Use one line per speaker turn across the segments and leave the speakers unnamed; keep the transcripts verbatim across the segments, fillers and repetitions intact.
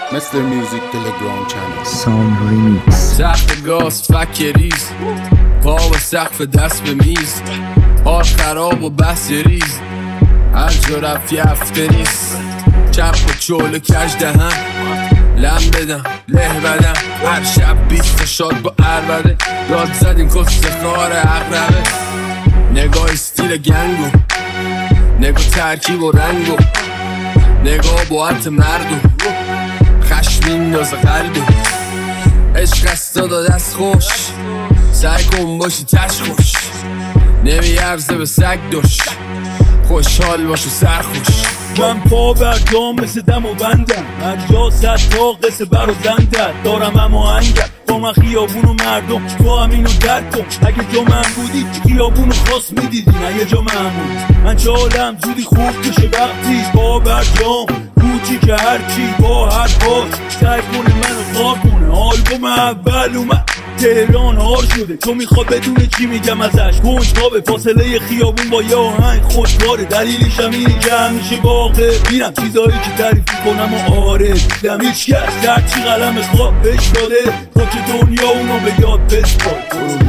Mister Music Telegram channel
Sound Remix.
تخت گاز فک ریز، پا و سقف دست به میز، حال خراب و بحث ریز، هر جا رفتی هفته نیست. چپ و چول کج دهن، لم بدم له بدم، هر شب بیست شاد با عربده، داد زدین کست خار اقربه. نگاه استیل گنگو، نگاه ترکیب و رنگو، نگاه با عط مردو، خشمین ناز قلبو، عشق است داد دست خوش، سعی کن باشی تش خوش، نمیارزه به سگ دوش، خوشحال باش و سرخوش.
من پا بردام مثل دم و بندم، هر جا صد تا قصه بر و زندت دارم اما انگم با من خیابون و مردم، تو هم اینو درک کن. اگه جا من بودی خیابون و خواست میدیدی، نه یه جا من بود. من چالم زودی خوب کشه وقتی پا بردام کوچی که هرچی با هر باش سعی کنه منو خواه کنه. آلبوم اول اومد تهران هار شده، تو میخواد بدونه چی میگم ازش. کنجکاو به فاصله خیابون با یه آهنگ خوشباره، دلیلش هم اینه که همیشه باقه میرم چیزایی که تعریف کنم و آره دیدم هیچ کس درچی قلم خوابش داده، تو که دنیا اونو به یاد بسپار.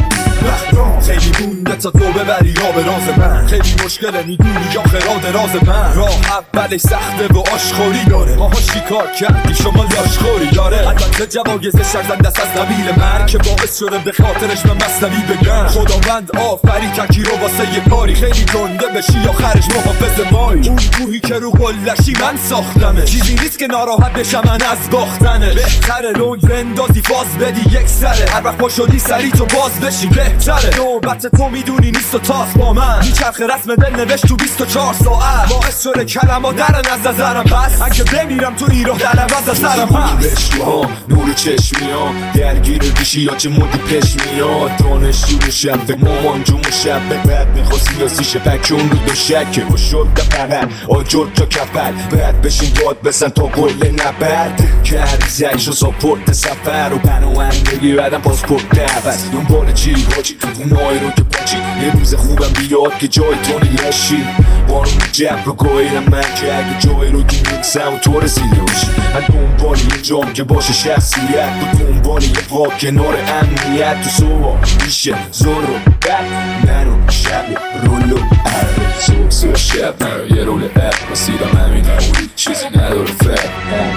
خیلی مونده تا تو ببری یا به راز من، خیلی مشکله میدونی یا خراد راز من. راه اولش سخته و آشخوری داره، ماها شکار کردی شما لاشخوری داره. البته جوایز شرزن دست از نبیل من که باعث شده به خاطرش من مصنوی بگم. خداوند آفری تکی رو واسه یه کاری، خیلی گنده بشی آخرش محافظ مایی. اون روحی که رو قلشی من ساختمه، چیزی نیست که ناراحت بشم من از باختنه. بهتره لونگ بندازی فاز بدی یک سره، هر وقت پا شدی سری تو باز بشی بهتره. نوبت تو میدونی نیست و تاس با من، میچرخ رسم دل نوشت تو بیست و چهار ساعت. باعث شده کلمه درن از نظرم، بس اگه بمیرم تو این راه درم از نظرم هست. ها نور چشمی ها درگیر بیشی یا چه مودی پیش میاد. دانشجو شب فکر مامان جون شب به بعد میخواستی یا سیشه پکون رو دو شکه و شد دفعه آجور تا کپل بعد بشین داد بسن تا گل نبرد کردی زیش و ساپورت سفر و پناهندگی بعدم پاسپورت دعوت دنبال چی باچی تو اونایی رو که پاچی. یه روز خوبم بیاد که جای تو نیاشی، بانون جب رو گاهیدم من که اگه جای رو که میرسم و تو رسیده باشی. من دنبال یه جام که باشه شخصیت، تو دنبال یه پا کنار امنیت. تو صبح میشه زور و بد منو شب رولو عرب صبح صبح شب منو یه رول عرب رسیدم همین نموری چیزی نداره فرق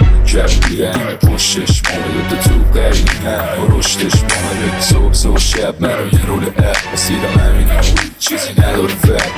کردی رنگ پشتش مامده تو قریب هم و رشتش مامده. صبح صبح شب منو یه رول عرب رسیدم همین نموری چیزی نداره فرق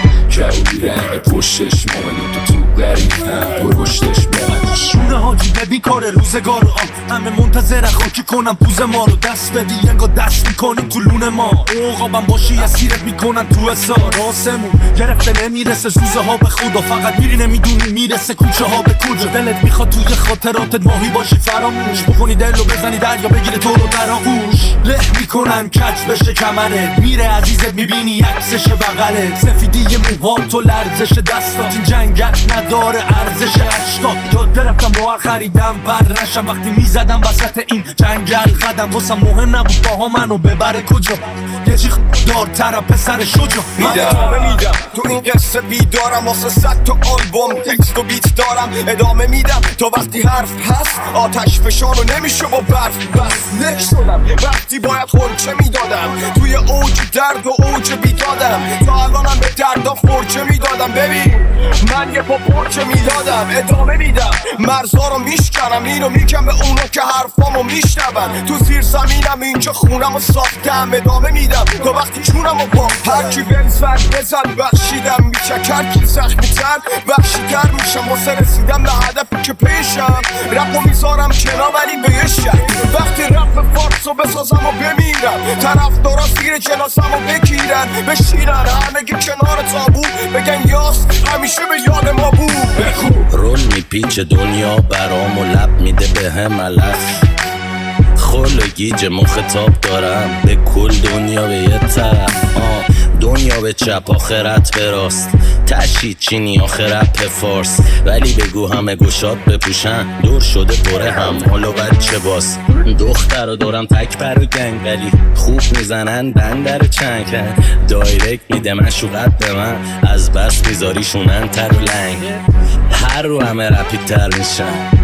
کردی رنگ پشتش مامده تو قریب هم و رشتش مامده.
شونه حاجی ببین کار روزگار آن همه منتظر خاکی کنم پوز ما رو دست بدی انگا دست میکنی تو لون ما. اوقابم باشی اسیرت میکنن تو اصار آسمون گرفته نمیرسه زوزه ها به خدا، فقط میری نمیدونی میرسه کوچه ها به کجا. دلت میخواد توی خاطراتت ماهی باشی فراموش بکنی دل رو بزنی دریا بگیره تو رو در آغوش. له میکنن کج بشه کمرت میره عزیزت میبینی عکسش بغلت. سفیدی موها تو لرزش دستات این جنگت نداره ارزش اشتا. یاد گرفتم با خریدم بر نشم وقتی میزدم وسط این جنگل قدم. واسم مهم نبود باها منو ببره کجا، یه چی دارتر پسر شجا.
من ادامه میدم تو این قصه بیدارم واسه صد تا آلبوم تکست و بیت دارم. ادامه میدم تا وقتی حرف هست آتش فشار رو نمیشه با برف بس. نک شدم وقتی باید خورچه میدادم توی اوج درد و اوج بیدادم. تا الانم به دردا خورچه میدادم. ببین من یه پا پرچه میدادم. ادامه میدم مرزا رو میشکنم اینو میگم به اونا که حرفامو میشنون. تو زیر زمینم اینجا خونم و ساختم. ادامه میدم تا وقتی چونم و با هرکی بنزن بزن بخشیدم میچکر کی زخمی تر بخشیدر میشم واسه رسیدم به هدفی که پیشم. رپ و میذارم کنار ولی به یه شک وقتی رپ فارسو بسازم و بمیرم طرف دارا زیر جناسم و بگیرن بشیرن همگی کنار تابو بگن یاس همیشه به یاد ما بود.
رول میپیچه دنیا برام و لب میده به هم علف خل و گیج مخاطب دارم به کل دنیا به یه طرف. آه دنیا به چپ آخرت به راست تشید چینی آخرت به فارس ولی بگو همه گوشات بپوشن دور شده بره هم حالا بچه باز. دختر رو دارم تک پر و گنگ ولی خوب میزنن بندر چنگ دایرکت میده مشوقت به من از بس میذاری شونن تر و لنگ. هر رو همه رپید تر میشن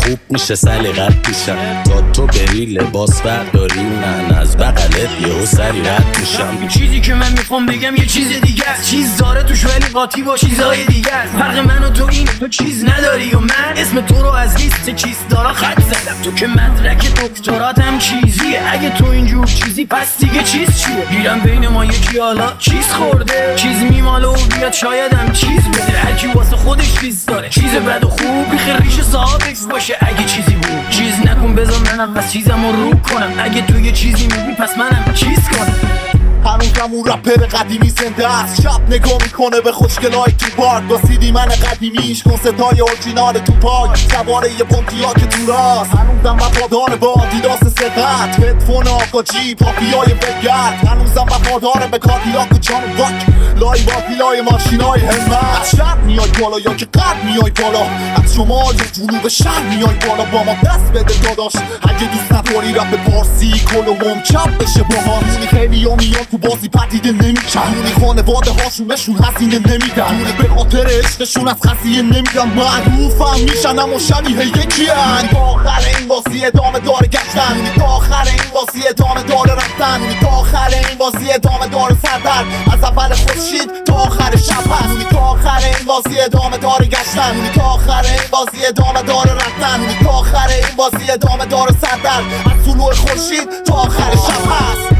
خوب میشه سلیقت پیشم تا تو بری لباس برداری من از بغلت یهو سری رد میشم.
این چیزی که من میخوام بگم یه چیز دیگه است، چیز داره توش ولی قاطی با چیزهای دیگه است. فرق من و تو اینه تو چیز نداری و من اسم تو رو از لیست چیز دارا خط زدم. تو که مدرک دکتراتم چیزیه، اگه تو اینجور چیزی پس دیگه چیز چیه؟ گیرم بین ما یکی حالا چیز خورده، چیز میماله و بیاد شایدم چیز بده. هرکی واسه خودش چیز داره، چیز بد و خوب بیخ ریش صاحبش باشه. اگه چیزی بود چیز نکن، بذار منم بس چیزمو رو کنم. اگه تو یه چیزی میگی پس منم چیز کنم.
هنوزم اون رپر قدیمی زنده است، شب نگاه میکنه به خوشگلای تو پارک با سیدی من قدیمیش کن ستای اورجینال تو پاک سواره یه پونتیا که تو راست. هنوزم وفادار با آدیداس سقط هدفون آقا جی پاپیای بگرد. هنوزم وفادار به کادیلاک و جان واک لای با پیلای ماشینای همت. از شرق میای بالا یا که غرب میای بالا، از شمال یا جنوب شرق میای بالا. با ما دست بده داداش اگه دوست نداری رپ پارسی کلوم چپ بشه با ما. خیلی ها میان تو بازی پدیده نمیشن، اونی خانواده هاشون بهشون هزینه نمیدن، اونی به خاطر عشقشون از خزیه نمیدن. معروفم میشن اما شبیه یکی هن. تا آخر این بازی ادامه داره گشتن، اونی تا آخر این بازی ادامه داره رفتن، اونی تا آخر این بازی ادامه داره سردر از اول خورشید تا آخر شب هست. اونی تا آخر این بازی ادامه داره گشتن، اونی تا آخر این بازی ادامه داره رفتن، اونی تا آخر این بازی ادامه داره سردر از طلوع خورشید تا آخر شب هست.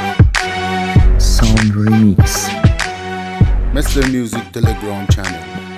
Mister Music Telegram channel.